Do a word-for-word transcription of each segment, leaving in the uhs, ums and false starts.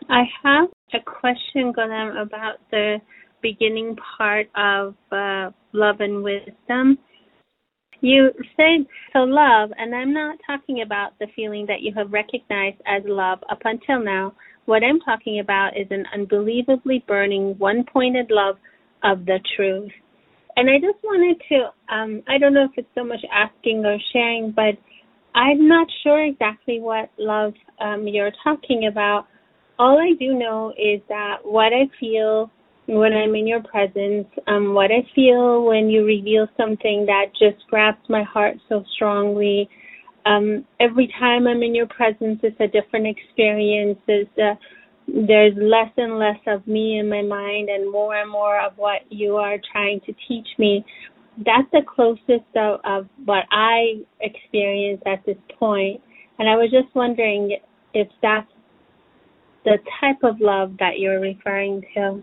I have a question, Golem, about the beginning part of uh, love and wisdom. You said, so love, and I'm not talking about the feeling that you have recognized as love up until now. What I'm talking about is an unbelievably burning, one-pointed love of the truth. And I just wanted to, um, I don't know if it's so much asking or sharing, but I'm not sure exactly what love um, you're talking about. All I do know is that what I feel when I'm in your presence, um, what I feel when you reveal something that just grabs my heart so strongly. Um, every time I'm in your presence, it's a different experience. It's, uh, there's less and less of me in my mind and more and more of what you are trying to teach me. That's the closest of, of what I experience at this point. And I was just wondering if that's the type of love that you're referring to.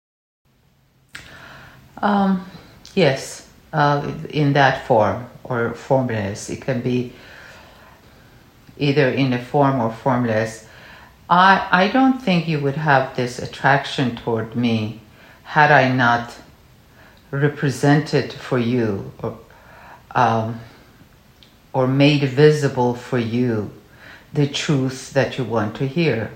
Um, yes, uh, in that form or formless. It can be either in a form or formless. I, I don't think you would have this attraction toward me had I not represented for you or, um, or made visible for you the truth that you want to hear.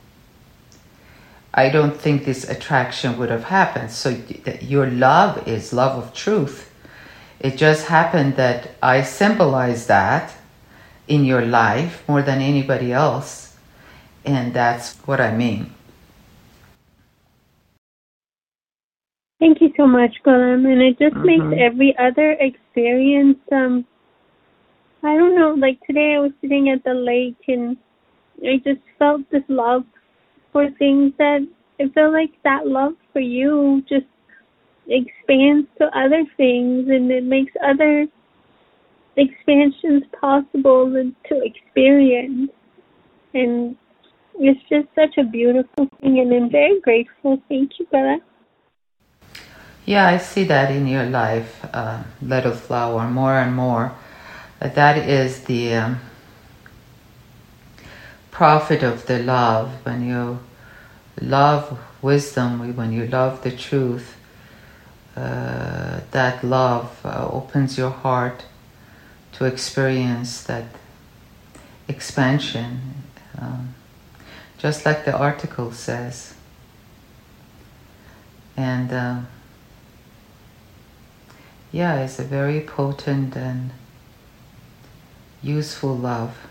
I don't think this attraction would have happened. So your love is love of truth. It just happened that I symbolize that in your life more than anybody else. And that's what I mean. Thank you so much, Golem. And it just mm-hmm. makes every other experience, um, I don't know, like today I was sitting at the lake and I just felt this love for things that I feel like that love for you just expands to other things and it makes other expansions possible to experience. And it's just such a beautiful thing and I'm very grateful. Thank you for that. Yeah, I see that in your life, uh, little flower, more and more. That is the um, profit of the love. When you love wisdom, when you love the truth, uh, that love uh, opens your heart to experience that expansion, um, just like the article says. And uh, yeah, it's a very potent and useful love.